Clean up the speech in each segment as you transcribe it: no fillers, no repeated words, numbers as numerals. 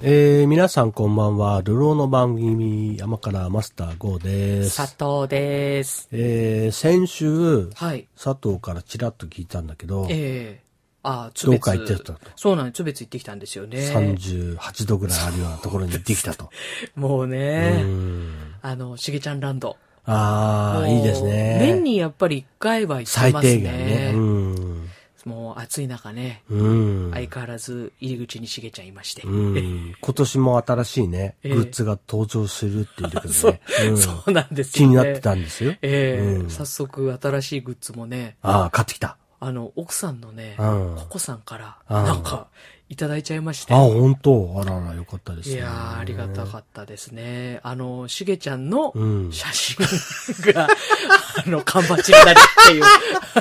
皆さんこんばんは。流浪の番組、山からマスターGOです。 佐藤です。 先週、 はい、 佐藤からちらっと聞いたんだけど、 どうか行ってたと。 そうなんです。津別行ってきたんですよね。 38度ぐらいあるようなところに行ってきたと。 もうね、しげちゃんランド。 いいですね。 年にやっぱり1回は行ってますね。 最低限ね。 もう暑い中ね、相変わらず入り口にしげちゃんいまして。 今年も新しいね、グッズが登場するっていうことでね。 そうなんですよね。気になってたんですよ。 早速新しいグッズもね。 買ってきた。 奥さんのね、ココさんから、なんか、いただいちゃいまして。 本当。あらら、よかったですね。 いやー、ありがたかったですね。しげちゃんの写真が、缶バッジになるっていう。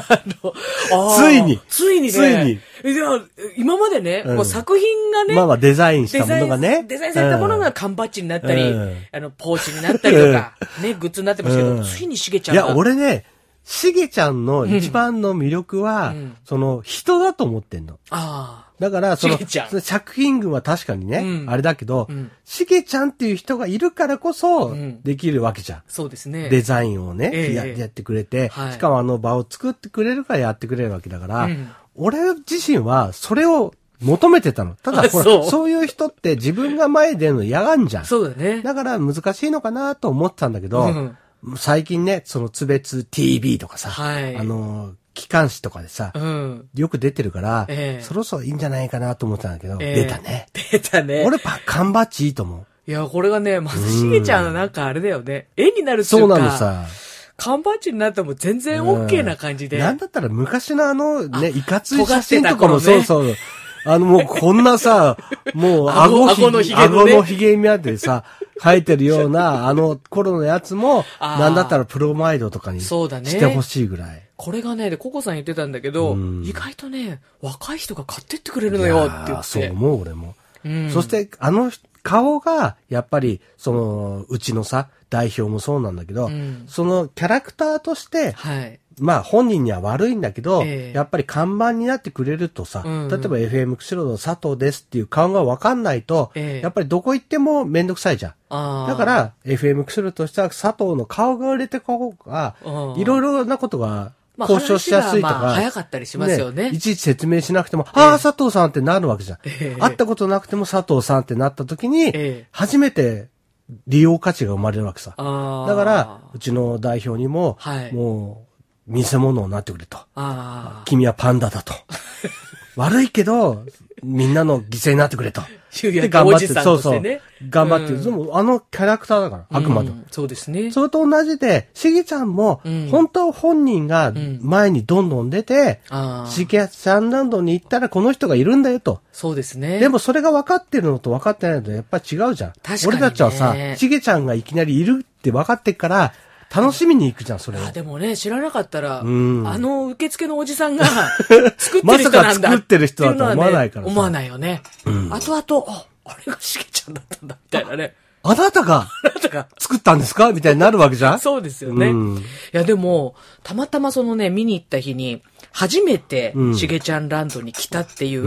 ついにね。今までね、もう作品がね、 デザインしたものがね。 デザインされたものが缶バッジになったり、ポーチになったりとか、ね、グッズになってましたけど、ついにしげちゃんが。 いや、俺ね、しげちゃんの一番の魅力は、人だと思ってんの。だから、作品群は確かにね、あれだけど、しげちゃんっていう人がいるからこそ、できるわけじゃん。 そうですね。 デザインをね、やってくれて、しかも場を作ってくれるからやってくれるわけだから、俺自身はそれを求めてたの。ただ、そういう人って自分が前に出るの嫌がんじゃん。 そうだね。 だから難しいのかなと思ってたんだけど、最近ね、津別 TV とかさ、機関誌とかでさ、よく出てるから、そろそろいいんじゃないかなと思ったんだけど、出たね。俺缶バッジいいと思う。 いや、これがね、まずしげちゃんのなんかあれだよね。絵になるっていうか。そうなのさ。缶バッジになっても全然 OK な感じで。 なんだったら昔のいかつい写真とかもそうそう。もうこんなさ、もう顎のひげみあってさ、生えてるような、頃のやつも、なんだったらプロマイドとかにしてほしいぐらい。 これがね、ココさん言ってたんだけど、意外とね、若い人が買ってってくれるのよって言って。 そう思う、俺も。そして、顔が、やっぱり、うちのさ、代表もそうなんだけど、そのキャラクターとして、本人には悪いんだけど、やっぱり看板になってくれるとさ、例えば FM 釧路の佐藤ですっていう顔がわかんないと、やっぱりどこ行ってもめんどくさいじゃん。だから、FM 釧路としては佐藤の顔が売れてこうが、いろいろなことが、交渉しやすいとか。 早かったりしますよね。 いちいち説明しなくても、佐藤さんってなるわけじゃん。会ったことなくても佐藤さんってなった時に、初めて利用価値が生まれるわけさ。だから、うちの代表にも、もう、見せ物になってくれと。君はパンダだと。悪いけど、みんなの犠牲になってくれと。 で、頑張って、そうそう。 頑張ってる。でも、キャラクターだから、あくまでも。 そうですね。 それと同じで、しげちゃんも、本当は本人が前にどんどん出て、しげちゃんランドに行ったらこの人がいるんだよと。 そうですね。 でもそれが分かってるのと分かってないのとやっぱり違うじゃん。 確かにね。 俺たちはさ、しげちゃんがいきなりいるって分かってから、楽しみに行くじゃん、それ。 でもね、知らなかったら、受付のおじさんが作ってる人なんだ。まさか作ってる人だと思わないからさ。 思わないよね。後々、あれがしげちゃんだったんだ、みたいなね。 あなたが作ったんですかみたいになるわけじゃん。 そうですよね。いや、でも、たまたま見に行った日に、初めて、しげちゃんランドに来たっていう、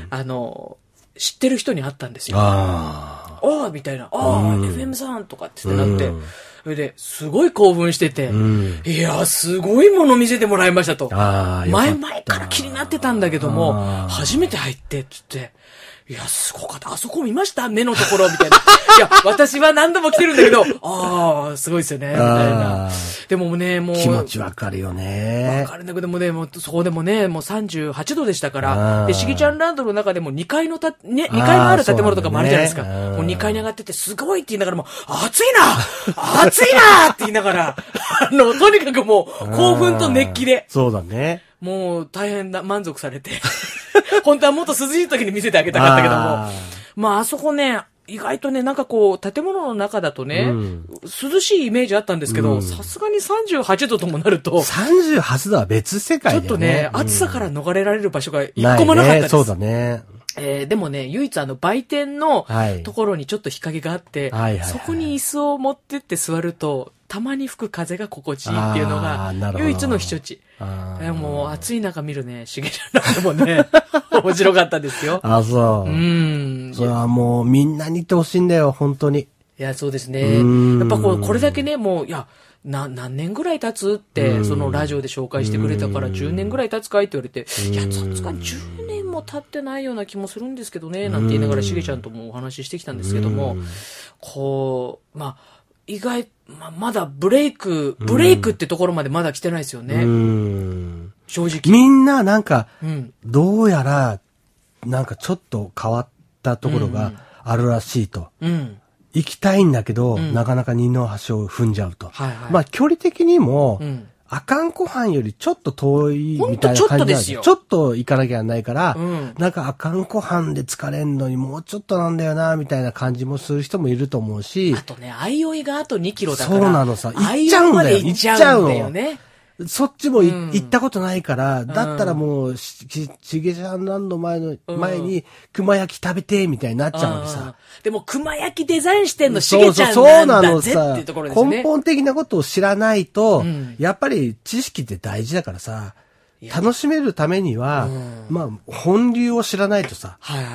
知ってる人に会ったんですよ。みたいな。FM さんとかってなって。それで、すごい興奮してて、いや、すごいもの見せてもらいましたと。前から気になってたんだけども、初めて入って、つって、いや、すごかった。あそこ見ました目のところみたいな。いや、私は何度も来てるんだけど、すごいですよね、みたいな。でもね、もう。 気持ちわかるよね。 わかるんだけどもね、そこでもね、もう38度でしたから、で、しげちゃんランドの中でも2階の2階のある建物とかもあるじゃないですか。もう2階に上がってて、すごいって言いながらも、暑いな暑いなって言いながら、とにかくもう、興奮と熱気で。 そうだね。 もう、大変な、満足されて。本当はもっと涼しい時に見せてあげたかったけども。あそこね、意外とね、なんか建物の中だとね、涼しいイメージあったんですけど、さすがに38度ともなると。 38度は別世界だよね。 ちょっとね、暑さから逃れられる場所が一個もなかったです。 そうだね。 でもね、唯一売店のところにちょっと日陰があって、そこに椅子を持ってって座ると、たまに吹く風が心地いいっていうのが、唯一の避暑地。もう暑い中見るね、しげちゃんなんかもね、面白かったですよ。 あ、そう。それはもうみんなに言ってほしいんだよ、本当に。 いや、そうですね。やっぱこれだけね、もう、いや、何年ぐらい経つって、そのラジオで紹介してくれたから10年ぐらい経つかいって言われて、いや、さすがに10年も経ってないような気もするんですけどね、なんて言いながらしげちゃんともお話ししてきたんですけども、意外、まだブレイクってところまでまだ来てないですよね。正直。 みんななんか、どうやら、なんかちょっと変わったところがあるらしいと。行きたいんだけど、なかなか二の橋を踏んじゃうと。距離的にも、阿寒湖畔よりちょっと遠いみたいな感じなんちょっとですよ。 ちょっと行かなきゃないから、なんか阿寒湖畔で疲れんのにもうちょっとなんだよな、みたいな感じもする人もいると思うし。 あとね、相生があと2キロだから。 そうなのさ。行っちゃうんだよ。 行っちゃうんだよね。 そっちも行ったことないから、だったらもう、しげちゃんランド前に、熊焼き食べて、みたいになっちゃうわけさ。 でも、熊焼きデザインしてんのしげちゃんなんだぜっていうところですね。 根本的なことを知らないと、やっぱり知識って大事だからさ、楽しめるためには、本流を知らないとさ、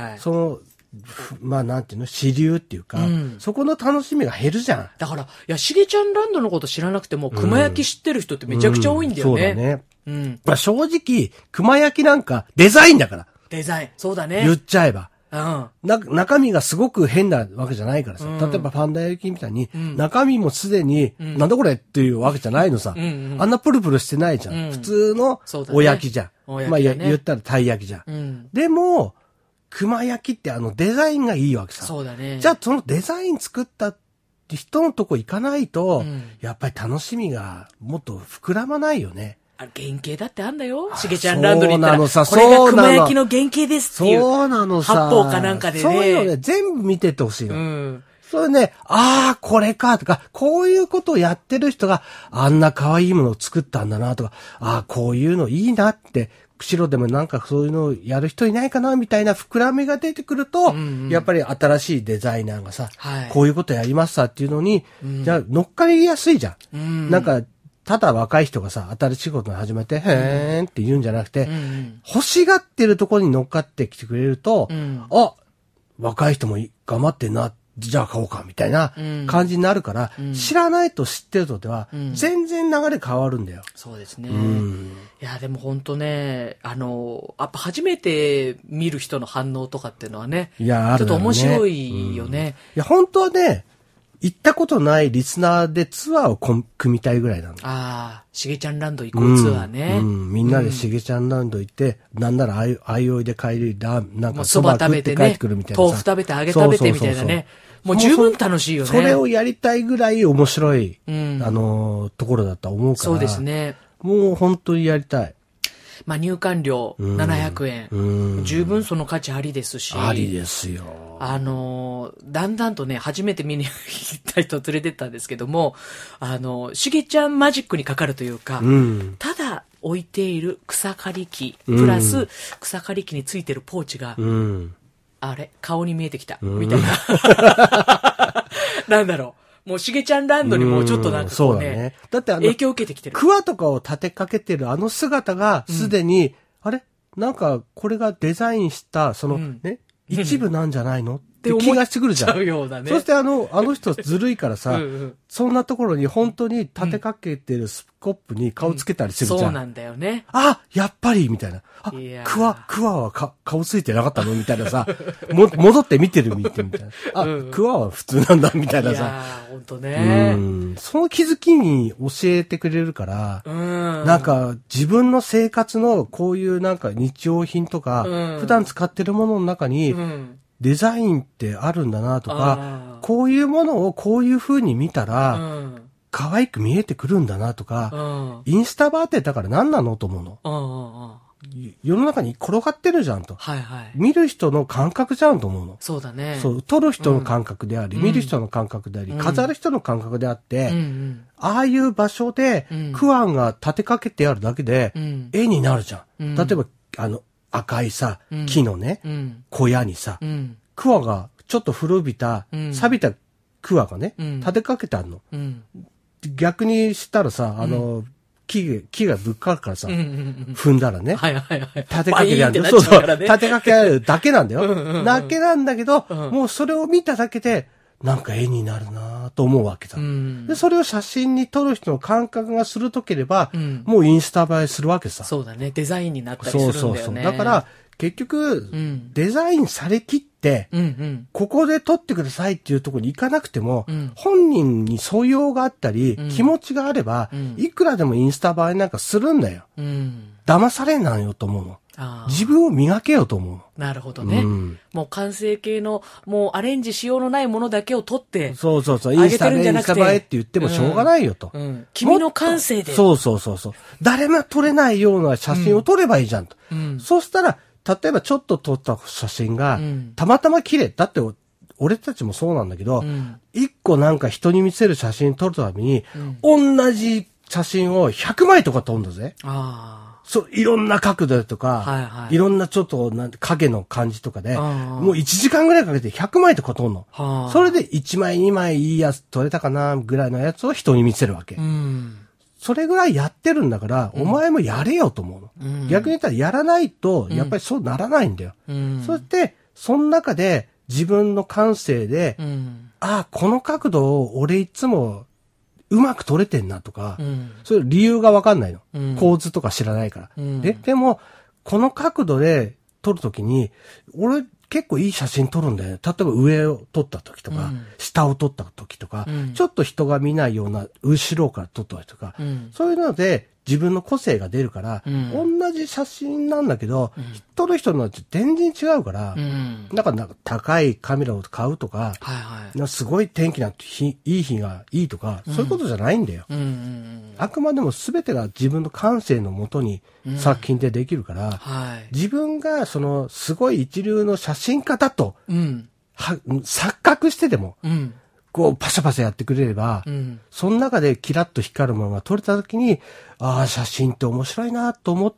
なんていうの支流っていうか、そこの楽しみが減るじゃん。 だから、いや、しげちゃんランドのこと知らなくても、熊焼き知ってる人ってめちゃくちゃ多いんだよね。 そうだね。正直、熊焼きなんかデザインだから。 デザイン。そうだね。 言っちゃえば。中身がすごく変なわけじゃないからさ。例えばパンダ焼きみたいに、中身もすでに、なんだこれっていうわけじゃないのさ。あんなプルプルしてないじゃん。普通のお焼きじゃん。言ったらたい焼きじゃん。でも、熊焼きってデザインがいいわけさ。 そうだね。 じゃあそのデザイン作った人のとこ行かないと、やっぱり楽しみがもっと膨らまないよね。 原型だってあんだよ。しげちゃんランドに行ったら。 そうなのさ、 これが熊焼きの原型ですっていう。 そうなのさ。 八方かなんかでね。 そういうのね、全部見てってほしいの。それね、これかとか、こういうことをやってる人があんな可愛いものを作ったんだなとか、こういうのいいなって、釧路でもなんかそういうのをやる人いないかなみたいな膨らみが出てくると、やっぱり新しいデザイナーがさ、こういうことやりますさっていうのに、じゃあ乗っかりやすいじゃん。なんか、ただ若い人がさ、新しいことを始めて、へーんって言うんじゃなくて、欲しがってるところに乗っかってきてくれると、若い人も頑張ってんな、じゃあ買おうか、みたいな感じになるから、知らないと知ってるとでは、全然流れ変わるんだよ。 そうですね。いや、でも本当ね、やっぱ初めて見る人の反応とかっていうのはね、ちょっと面白いよね。 いや、本当はね、行ったことないリスナーでツアーを組みたいぐらいなの。 しげちゃんランド行こうツアーね。 みんなでしげちゃんランド行って、なんならあいおいで帰り、なんかそば食べて帰ってくるみたいな。 豆腐食べて揚げ食べてみたいなね。もう十分楽しいよね。 それをやりたいぐらい面白い、ところだと思うから。 そうですね。 もう本当にやりたい。 入館料700円。十分その価値ありですし。 ありですよ。 だんだんとね、初めて見に行った人を連れてったんですけども、しげちゃんマジックにかかるというか、ただ置いている草刈り機、プラス草刈り機についてるポーチが、あれ顔に見えてきた。みたいな。なんだろう。もうしげちゃんランドにもうちょっとなんかこうね、だって影響を受けてきてる。 クワとかを立てかけてる姿がすでに、あれなんかこれがデザインしたそのね、一部なんじゃないのって気がしてくるじゃん。そしてあの人ずるいからさ、そんなところに本当に立てかけてるスコップに顔つけたりするじゃん。 そうなんだよね。 やっぱりみたいな。クワは顔ついてなかったのみたいなさ、戻って見てみたいな。クワは普通なんだみたいなさ。 いやー、ほんとね。 その気づきに教えてくれるから、なんか自分の生活のこういうなんか日用品とか、普段使ってるものの中に、デザインってあるんだなとか、こういうものをこういう風に見たら、可愛く見えてくるんだなとか、インスタ映えってだから何なのと思うの。世の中に転がってるじゃんと。見る人の感覚じゃんと思うの。 そうだね。 そう、撮る人の感覚であり、見る人の感覚であり、飾る人の感覚であって、ああいう場所で、クワンが立てかけてあるだけで、絵になるじゃん。例えば、 赤いさ、木のね、小屋にさ、桑が、ちょっと古びた、錆びた桑がね、立てかけてあるの。逆にしたらさ、木がぶっかかるからさ、踏んだらね、立てかけてある。そうそう、立てかけあるだけなんだよ。だけなんだけど、もうそれを見ただけで、なんか絵になるなと思うわけだ。で、それを写真に撮る人の感覚が鋭ければ、もうインスタ映えするわけさ。 そうだね。デザインになったりするんだよね。そう。 だから、結局、デザインされきって、ここで撮ってくださいっていうところに行かなくても、本人に素養があったり、気持ちがあれば、いくらでもインスタ映えなんかするんだよ。騙されんなよと思うの。自分を磨けよと思うの。 なるほどね。もう完成形の、もうアレンジしようのないものだけを撮って、 そう。インスタ映えって言ってもしょうがないよと。 君の感性で。 そう。誰も撮れないような写真を撮ればいいじゃんと。そうしたら、例えばちょっと撮った写真が、たまたま綺麗。だって、俺たちもそうなんだけど、一個なんか人に見せる写真撮るために、同じ写真を100枚とか撮るんだぜ。いろんな角度とか、いろんなちょっと影の感じとかで、もう1時間ぐらいかけて100枚とか撮るの。それで1枚2枚いいやつ撮れたかなぐらいのやつを人に見せるわけ。それぐらいやってるんだから、お前もやれよと思うの。逆に言ったらやらないと、やっぱりそうならないんだよ。そして、その中で自分の感性で、この角度を俺いつもうまく撮れてんなとか、そういう理由がわかんないの。構図とか知らないから。でも、この角度で撮るときに、俺結構いい写真撮るんだよね。例えば上を撮った時とか、下を撮った時とか、ちょっと人が見ないような後ろから撮った時とか、そういうので自分の個性が出るから、同じ写真なんだけど、撮る人の全然違うから、だからなんか高いカメラを買うとか、すごい天気なんていい日がいいとか、そういうことじゃないんだよ。あくまでも全てが自分の感性のもとに作品でできるから、自分がそのすごい一流の写真家だと、錯覚してでも、こうパシャパシャやってくれれば、その中でキラッと光るものが撮れた時に、写真って面白いなと思って、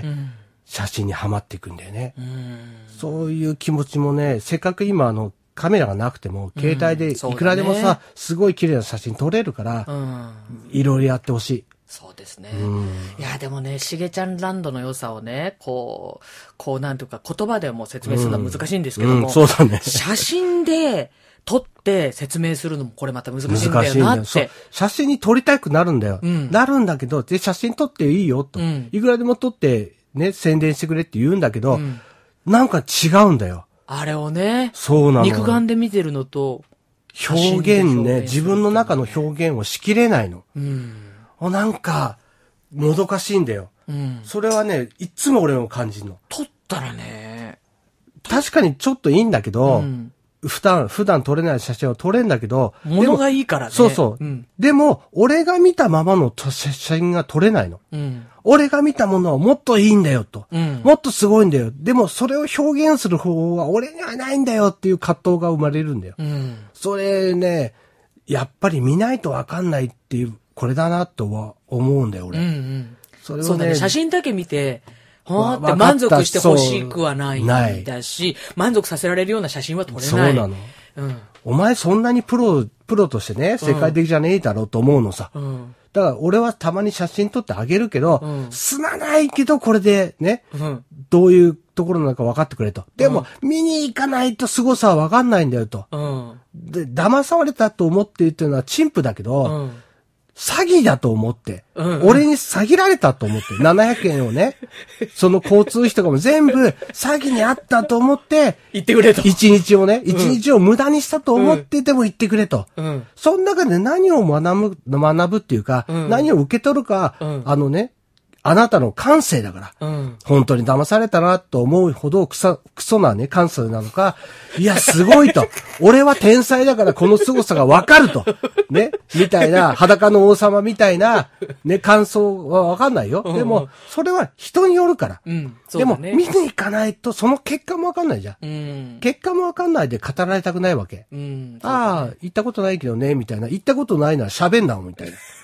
写真にはまっていくんだよね。そういう気持ちもね、せっかく今カメラがなくても、携帯でいくらでもさ、すごい綺麗な写真撮れるから、いろいろやってほしい。 そうですね。いや、でもね、しげちゃんランドの良さをね、こうなんていうか言葉でも説明するのは難しいんですけども、 そうだね。 写真で撮って説明するのもこれまた難しいんだよなって。 写真に撮りたくなるんだよ。なるんだけど、で、写真撮っていいよと。いくらでも撮ってね、宣伝してくれって言うんだけど、なんか違うんだよ。 あれをね、 そうなの。 肉眼で見てるのと、 表現ね、自分の中の表現をしきれないの。なんか、もどかしいんだよ。それはね、いつも俺の感じるの。 撮ったらね、 確かにちょっといいんだけど、普段撮れない写真は撮れんだけど、 物がいいからね。 そう。でも、俺が見たままの写真が撮れないの。俺が見たものはもっといいんだよと。もっとすごいんだよ。でも、それを表現する方法は俺にはないんだよっていう葛藤が生まれるんだよ。それね、やっぱり見ないとわかんないっていう、これだなとは思うんだよ、俺。 それをね、写真だけ見て、って満足してほしくはないんだし、満足させられるような写真は撮れない。 そうなの。お前そんなにプロとしてね、世界的じゃねえだろうと思うのさ。だから俺はたまに写真撮ってあげるけど、すまないけどこれでね、どういうところなのか分かってくれと。でも、見に行かないと凄さは分かんないんだよと。で、騙されたと思っているというのは陳腐だけど、詐欺だと思って、俺に詐欺られたと思って、700円をね、その交通費とかも全部詐欺にあったと思って、 言ってくれと。 一日を無駄にしたと思ってても言ってくれと。その中で何を学ぶっていうか、何を受け取るか、あなたの感性だから、本当に騙されたなと思うほどクソなね、感性なのか、いや、すごいと。俺は天才だからこの凄さがわかると。ね。みたいな、裸の王様みたいな、ね、感想はわかんないよ。でも、それは人によるから。でも、見に行かないと、その結果もわかんないじゃん。結果もわかんないで語られたくないわけ。行ったことないけどね、みたいな。行ったことないなら喋んな、みたいな。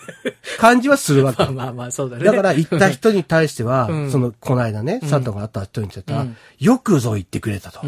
感じはするわけ。 まあ、そうだね。 だから行った人に対しては、この間ね、佐藤が会った人に対しては、よくぞ言ってくれたと。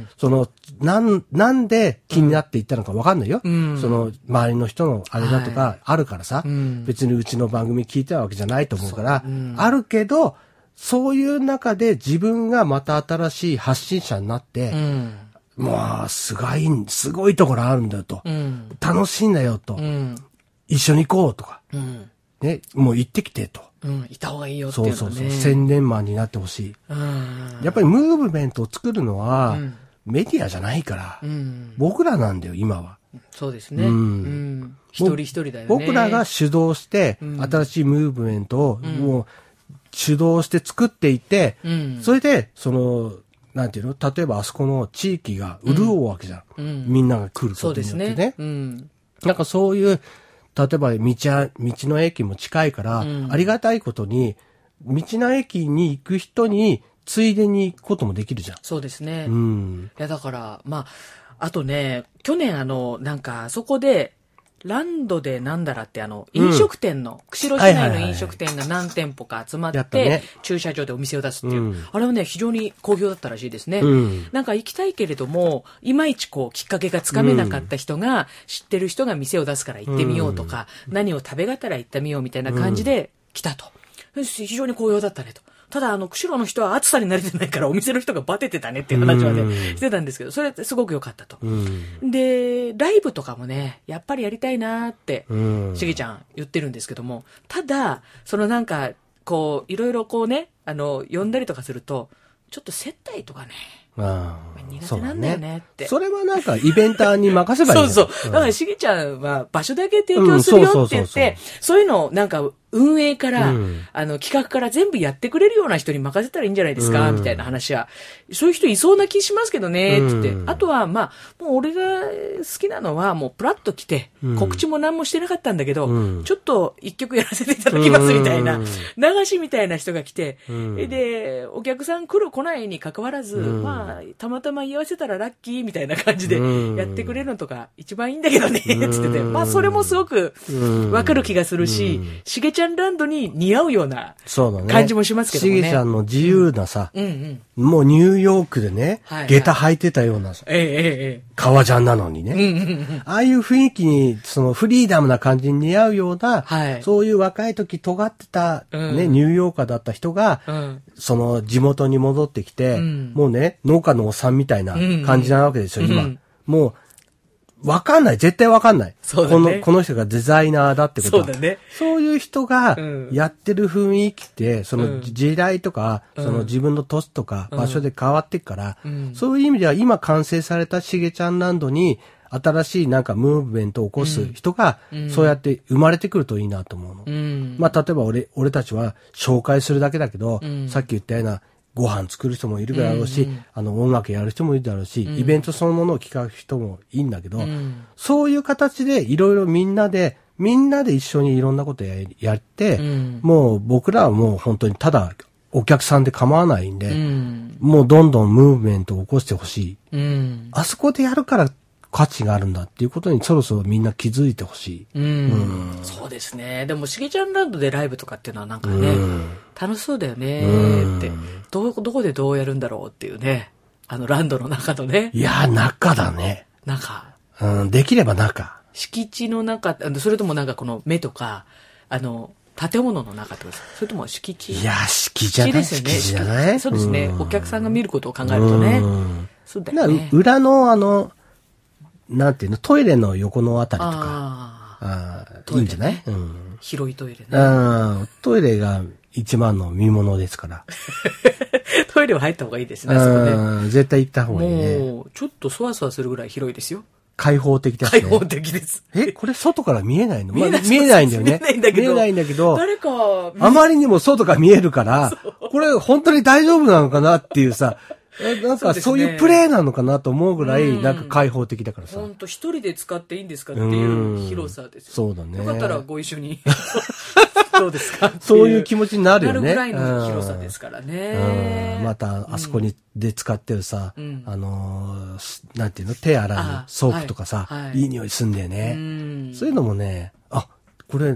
なんで気になって行ったのかわかんないよ。周りの人のあれだとかあるからさ、別にうちの番組聞いてたわけじゃないと思うから、あるけど、そういう中で自分がまた新しい発信者になって、もう、すごいところあるんだよと。楽しいんだよと。一緒に行こうとか。ね、もう行ってきてと。 行った方がいいよっていうのね。そう。 宣伝マンになってほしい。やっぱりムーブメントを作るのは、メディアじゃないから、僕らなんだよ、今は。 そうですね。一人一人だよね。 僕らが主導して、新しいムーブメントを、もう、主導して作っていて、それで、なんていうの？例えばあそこの地域が潤うわけじゃん。みんなが来ることによってね。なんかそういう、例えば道の駅も近いから、ありがたいことに、道の駅に行く人に、ついでに行くこともできるじゃん。 そうですね。いや、だから、まあ、あとね、去年なんか、あそこで、ランドでなんだらって飲食店の、釧路市内の飲食店が何店舗か集まって、駐車場でお店を出すっていう、あれはね、非常に好評だったらしいですね。なんか行きたいけれども、いまいちきっかけがつかめなかった人が、知ってる人が店を出すから行ってみようとか、何を食べがたら行ってみようみたいな感じで来たと。非常に好評だったねと。ただ、釧路の人は暑さに慣れてないからお店の人がバテてたねっていう話はね、してたんですけど、それってすごく良かったと。で、ライブとかもね、やっぱりやりたいなーって、しげちゃん言ってるんですけども、ただ、なんか、こう、いろいろこうね、呼んだりとかすると、ちょっと接待とかね、苦手なんだよねって。 それはなんかイベンターに任せばいい。 そう。だからしげちゃんは場所だけ提供するよって言って、そういうのをなんか運営から、企画から全部やってくれるような人に任せたらいいんじゃないですか、みたいな話は。そういう人いそうな気しますけどね、って言って。あとは、まあ、もう俺が好きなのは、もうプラッと来て、告知も何もしてなかったんだけど、ちょっと一曲やらせていただきますみたいな、流しみたいな人が来て、で、お客さん来る来ないに関わらず、まあ、たまたま居合わせたらラッキーみたいな感じでやってくれるのとか一番いいんだけどね、って言ってて、まあ、それもすごくわかる気がするし、しげちゃんランドに似合うような感じもしますけどね。 しげちゃんの自由なさ、もうニューヨークでね、下駄履いてたような、革ジャンなのにね、ああいう雰囲気に、フリーダムな感じに似合うような、そういう若い時尖ってた、ね、ニューヨーカーだった人が、地元に戻ってきて、もうね、農家のおっさんみたいな感じなわけですよ、今。もう、わかんない。絶対わかんない。 そうだね。 この人がデザイナーだってことは。 そうだね。 そういう人がやってる雰囲気って、時代とか、自分の年とか場所で変わっていくから、そういう意味では今完成されたしげちゃんランドに新しいなんかムーブメントを起こす人が、そうやって生まれてくるといいなと思うの。まあ、例えば俺たちは紹介するだけだけど、さっき言ったような、ご飯作る人もいるだろうし、音楽やる人もいるだろうし、イベントそのものを企画人もいいんだけど、そういう形でいろいろみんなで一緒にいろんなことやって、もう僕らはもう本当にただお客さんで構わないんで、もうどんどんムーブメントを起こしてほしい。あそこでやるから価値があるんだっていうことにそろそろみんな気づいてほしい。 そうですね。でもしげちゃんランドでライブとかっていうのはなんかね、楽しそうだよねって。どこでどうやるんだろうっていうね。ランドの中のね。 いや、中だね。 中。 できれば中。 敷地の中、それともなんかこの目とか、建物の中ってことですか？それとも敷地？ いや、敷地じゃないですよね。敷地じゃない？ そうですね。お客さんが見ることを考えるとね。そうだよね。 裏のなんていうの、トイレの横のあたりとか。いいんじゃない？ 広いトイレね。 トイレが一番の見物ですから。 トイレは入った方がいいですね、そこね。 絶対行った方がいいね。 もう、ちょっとそわそわするぐらい広いですよ。 開放的ですね。開放的です。 これ外から見えないの？見えないんだよね。 見えないんだけど。 見えないんだけど。 誰か、 あまりにも外が見えるから、これ本当に大丈夫なのかなっていうさ、なんかそういうプレイなのかなと思うぐらい、なんか開放的だからさ。 本当一人で使っていいんですかっていう広さですよ。 そうだね。 よかったらご一緒に。どうですか？ そういう気持ちになるよね。 なるぐらいの広さですからね。 また、あそこで使ってるさ、なんていうの、手洗うソープとかさ、いい匂いすんだよね。そういうのもね、これ、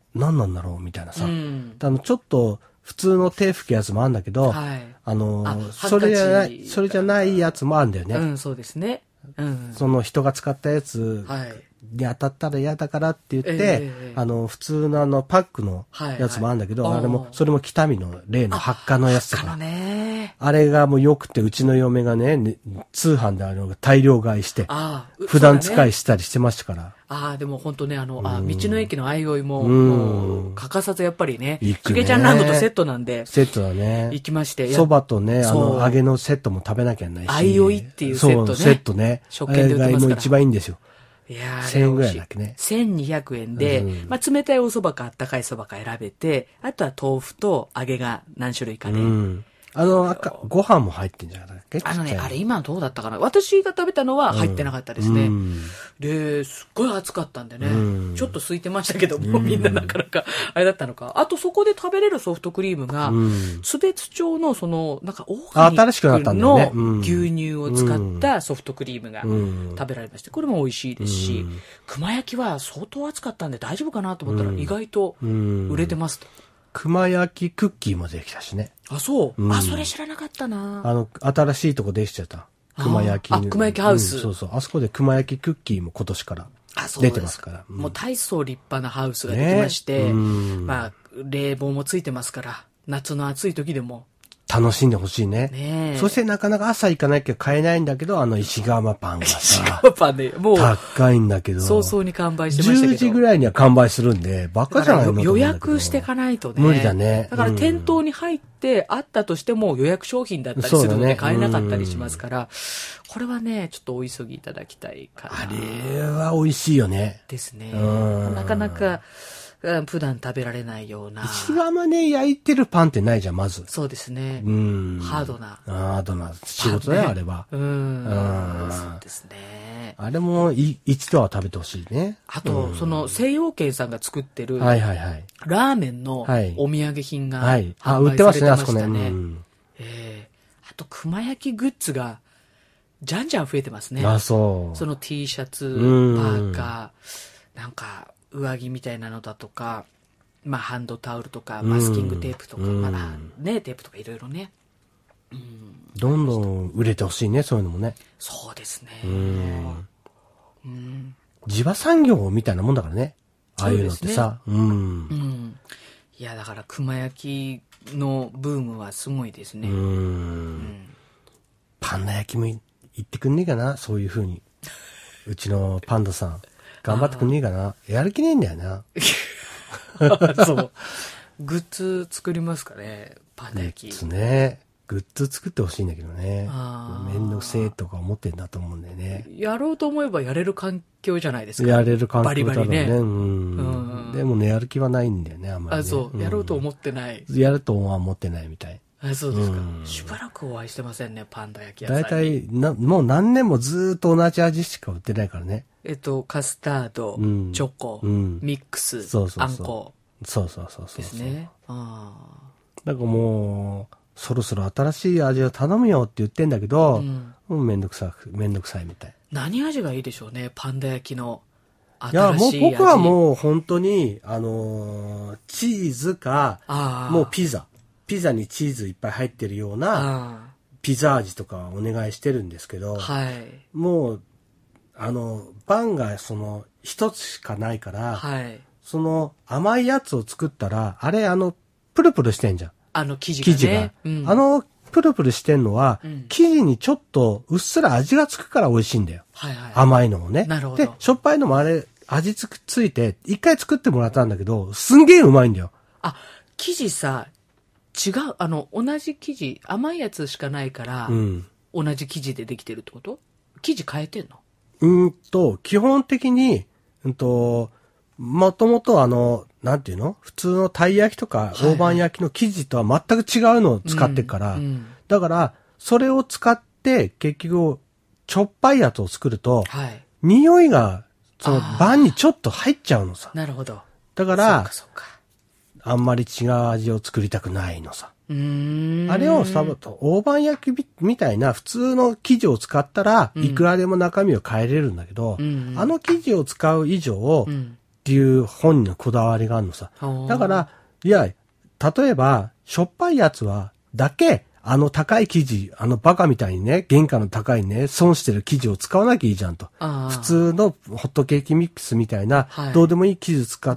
何なんだろうみたいなさ。ちょっと、普通の手拭くやつもあるんだけど、はい、それじゃないやつもあるんだよね。 うん、そうですね。 その人が使ったやつに当たったら嫌だからって言って、普通のパックのやつもあるんだけど、それも北見の例の発火のやつとか。あれがもう良くて、うちの嫁がね、通販で大量買いして、普段使いしたりしてましたから。 でも本当ね、道の駅の相生も、欠かさずやっぱりね、しげちゃんランドとセットなんで。 セットだね。 行きまして。 蕎麦とね、揚げのセットも食べなきゃないし。 相生っていうセットね。 そう、セットね。 食券で売ってますから。 あれが一番いいんですよ。 いや 1000円ぐらいだっけね。 1200円で、冷たいお蕎麦かあったかい蕎麦か選べて、あとは豆腐と揚げが何種類かで。 ご飯も入ってんじゃないかあれ今どうだったかな。私が食べたのは入ってなかったですね。で、すっごい暑かったんでね。ちょっと空いてましたけども、みんななかなか、あれだったのか。あとそこで食べれるソフトクリームが、津別町のなんかオーガニックの牛乳を使ったソフトクリームが食べられまして、これも美味しいですし、熊焼きは相当暑かったんで大丈夫かなと思ったら意外と売れてますと。 熊焼きクッキーもできたしね。 そう。それ知らなかったな。 新しいとこできちゃった。熊焼き。 熊焼きハウス。 そうそう。あそこで熊焼きクッキーも今年から出てますから。 もう大層立派なハウスができまして、冷房もついてますから、夏の暑い時でも。 楽しんでほしいね。そしてなかなか朝行かなきゃ買えないんだけど、石窯パンがさ。 石窯パンね、もう。 高いんだけど。 早々に完売してましたけど。 10時ぐらいには完売するんで、バカじゃないの。 予約していかないとね。 無理だね。 だから店頭に入ってあったとしても予約商品だったりするので買えなかったりしますから、これはね、ちょっとお急ぎいただきたいかな。 あれは美味しいよね。 ですね。なかなか、普段食べられないような。 石窯ね、焼いてるパンってないじゃん、まず。 そうですね。ハードな仕事だよ、あれは。 そうですね。 あれも一度は食べてほしいね。 あと、西洋軒さんが作ってる、ラーメンのお土産品が販売されてましたね。 売ってますね、あそこね。 あと、熊焼きグッズが、じゃんじゃん増えてますね。 そう。 その T シャツ、パーカー、なんか、上着みたいなのだとか、ハンドタオルとか、マスキングテープとか、テープとかいろいろね。 どんどん売れてほしいね、そういうのもね。 そうですね。 地場産業みたいなもんだからね。ああいうのってさ。 いや、だから熊焼きのブームはすごいですね。 パンダ焼きも行ってくんねえかな、そういう風に。うちのパンダさん。頑張ってくんねえかな。やる気ねえんだよな。 そう。グッズ作りますかね、パンダ焼き。 グッズね。グッズ作ってほしいんだけどね。めんどくせえとか思ってんだと思うんだよね。 やろうと思えばやれる環境じゃないですか。 やれる環境だろうね。 バリバリね。 でもね、やる気はないんだよね、あんまり、ね。 そう。やろうと思ってない。 やるとは思ってないみたい。 そうですか。しばらくお会いしてませんね、パンダ焼き屋さんに。 だいたい、もう何年もずっと同じ味しか売ってないからね。 カスタード、チョコ、ミックス、あんこ。 そうですね。 なんかもう、そろそろ新しい味を頼むよって言ってんだけど、もうめんどくさいみたい。 何味がいいでしょうね、パンダ焼きの新しい味。 いや、もう僕はもう本当に、チーズか、もうピザにチーズいっぱい入ってるような、ピザ味とかお願いしてるんですけど、もう、パンが一つしかないから、その甘いやつを作ったら、あれプルプルしてんじゃん。 生地が。 プルプルしてんのは、生地にちょっとうっすら味がつくから美味しいんだよ。甘いのもね。 なるほど。 で、しょっぱいのもあれ、味ついて、一回作ってもらったんだけど、すんげえうまいんだよ。 生地さ、違う、同じ生地、甘いやつしかないから、同じ生地でできてるってこと？生地変えてんの？ 基本的に、もともとなんていうの？普通のたい焼きとか大判焼きの生地とは全く違うのを使ってっから、だから、それを使って結局、ちょっぱいやつを作ると、匂いが、その盤にちょっと入っちゃうのさ。 なるほど。 だから、あんまり違う味を作りたくないのさ。あれを大判焼きみたいな普通の生地を使ったら、いくらでも中身を変えれるんだけど、生地を使う以上、 っていう本人のこだわりがあるのさ。だから、いや、例えば、しょっぱいやつは、だけ、高い生地、バカみたいにね、原価の高いね、損してる生地を使わなきゃいいじゃんと。普通のホットケーキミックスみたいな、どうでもいい生地使って、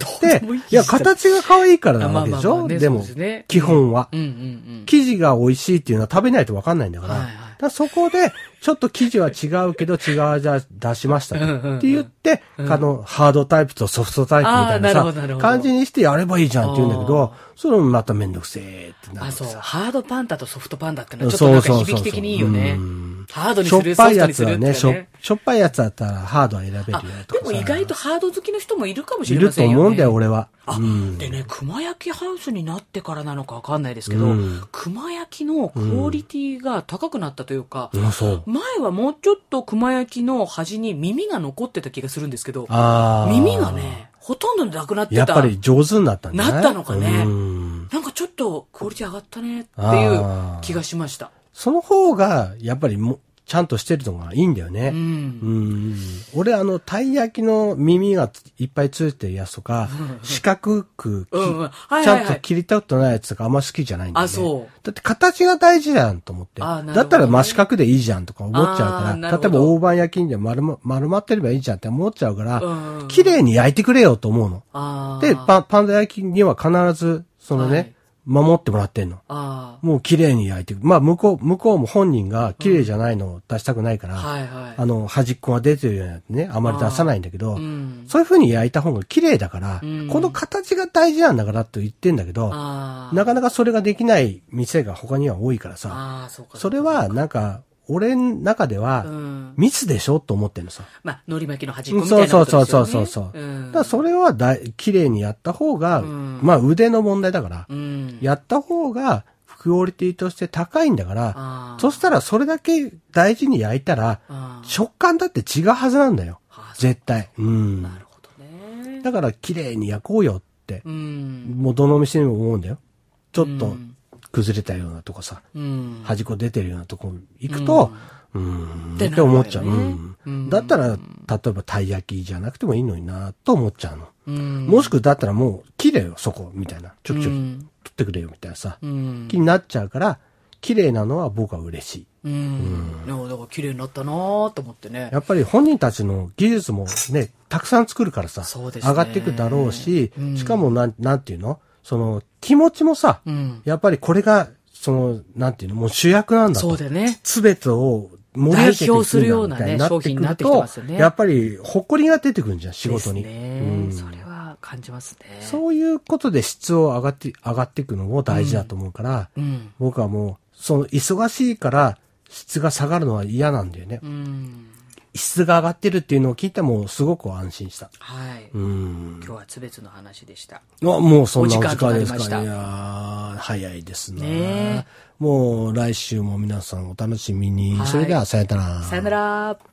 いや、形が可愛いからなわけでしょ、でも、基本は。生地が美味しいっていうのは食べないとわかんないんだから。だからそこで、ちょっと生地は違うけど違う味は出しましたって言って、ハードタイプとソフトタイプみたいなさ、感じにしてやればいいじゃんって言うんだけど、それもまためんどくせえってなる。 そう。ハードパンダとソフトパンダってのはちょっとなんか響き的にいいよね。ハードにする、ソフトにするってね。 しょっぱいやつだったらハードは選べるよとか。 でも意外とハード好きの人もいるかもしれませんよね。 いると思うんだよ、俺は。 でね、熊焼きハウスになってからなのかわかんないですけど、熊焼きのクオリティが高くなったというか、前はもうちょっと熊焼きの端に耳が残ってた気がするんですけど、耳がね、ほとんどなくなってた。 やっぱり上手になったんだね。 なったのかね。なんかちょっとクオリティ上がったねっていう気がしました。 その方が、やっぱりちゃんとしてるのがいいんだよね。俺たい焼きの耳がいっぱいついてるやつとか、四角く、ちゃんと切りたことないやつとかあんま好きじゃないんだよね。だって形が大事だよと思って。だったら真四角でいいじゃんとか思っちゃうから、例えば大判焼きにで丸まってればいいじゃんって思っちゃうから、綺麗に焼いてくれよと思うの。で、パンダ焼きには必ず、守ってもらってんの。もう綺麗に焼いて、向こうも本人が綺麗じゃないのを出したくないから、端っこが出てるようなね、あまり出さないんだけど、そういう風に焼いた方が綺麗だから、この形が大事なんだからと言ってんだけど、なかなかそれができない店が他には多いからさ、それはなんか、俺の中では、ミスでしょと思ってんのさ。 海苔巻きの端っこみたいなことですよね。 そう。だからそれは綺麗にやった方が、腕の問題だから、やった方が、クオリティとして高いんだから、そしたらそれだけ大事に焼いたら、食感だって違うはずなんだよ。絶対。なるほどね。 だから綺麗に焼こうよって、もうどの店にも思うんだよ。ちょっと、崩れたようなとこさ、端っこ出てるようなとこ行くと、って思っちゃう。だったら、例えばたい焼きじゃなくてもいいのになと思っちゃうの。もしくはだったらもう、切れよ、そこ、みたいな。ちょき取ってくれよ、みたいなさ。気になっちゃうから、綺麗なのは僕は嬉しい。 だから綺麗になったなと思ってね。 やっぱり本人たちの技術もね、たくさん作るからさ、上がっていくだろうし、しかもなんていうの気持ちもさ、やっぱりこれが、なんていうの、もう主役なんだと。 そうだね。 すべてを盛り上げていくするようなね、商品になってきてますよね。 やっぱり、誇りが出てくるんじゃん、仕事に。 それは感じますね。 そういうことで質を上がっていくのも大事だと思うから、僕はもう、忙しいから質が下がるのは嫌なんだよね。質が上がってるっていうのを聞いてもすごく安心した。 はい。今日は津別の話でした。 もうそんなお時間ですか。いや早いですね。もう来週も皆さんお楽しみに。それではさよなら。 さよなら。